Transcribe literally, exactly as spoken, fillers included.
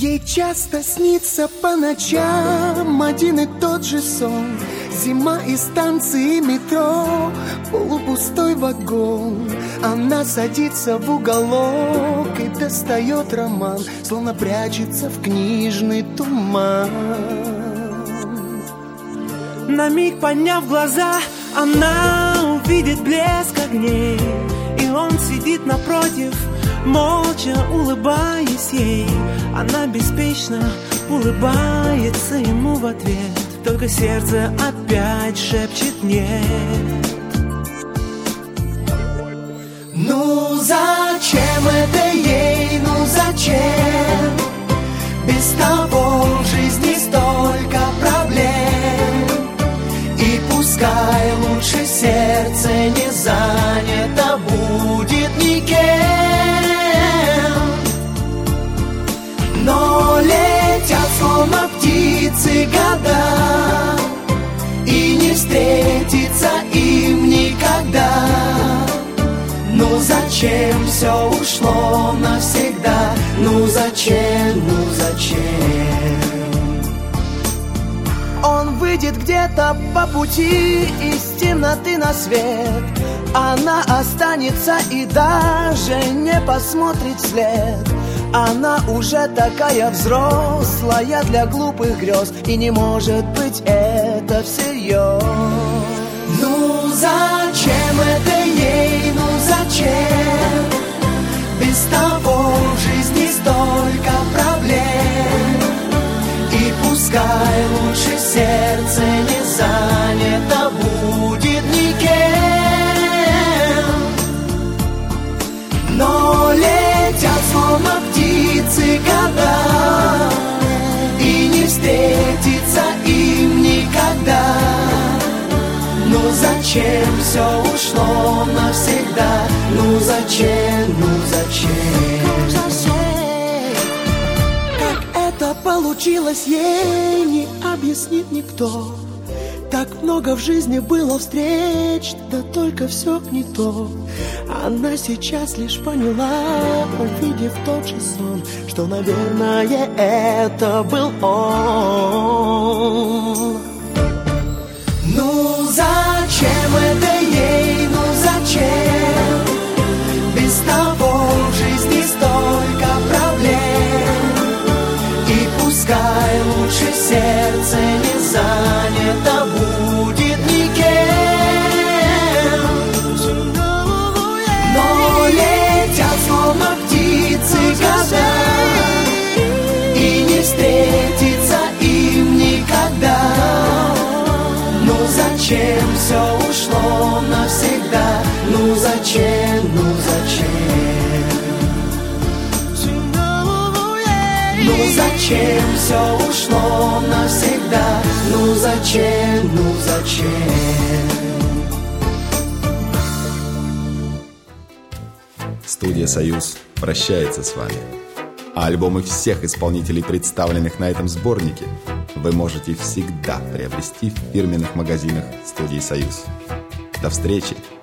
Ей часто снится по ночам один и тот же сон. Зима и станции метро, полупустой вагон. Она садится в уголок и достает роман, словно прячется в книжный туман. На миг подняв глаза, она увидит блеск огней, и он сидит напротив, молча улыбаясь ей. Она беспечно улыбается ему в ответ, только сердце опять шепчет нет. Ну зачем это ей, ну зачем? Без того в жизни столько проблем. И пускай лучше сердце не занято будет никем. Но летят словно птицы года, и не встретится им никогда. Ну зачем все ушло навсегда? Ну зачем, ну зачем? Он выйдет где-то по пути из темноты на свет. Она останется и даже не посмотрит вслед. Она уже такая взрослая для глупых грез, и не может быть это всерьез. Ну зачем это ей, ну зачем? Без того в жизни столько проблем. И пускай лучше сердце не занято будет никем. Но летят словно птицы года, и не встретится им никогда. Ну зачем все ушло навсегда? Ну зачем, ну зачем? Как это получилось, ей не объяснит никто. Так много в жизни было встреч, да только все не то. Она сейчас лишь поняла, увидев тот же сон, что, наверное, это был он. Ну зачем это ей, ну зачем? Без того в жизни столько проблем. И пускай лучше сердце не занято будет никем. Но летят словно птицы года, и не встретится им никогда. Ну зачем все ушло навсегда? Ну зачем, ну зачем? Ну зачем все ушло навсегда? Ну зачем, ну зачем? Студия «Союз» прощается с вами. А альбомы всех исполнителей, представленных на этом сборнике, вы можете всегда приобрести в фирменных магазинах студии «Союз». До встречи!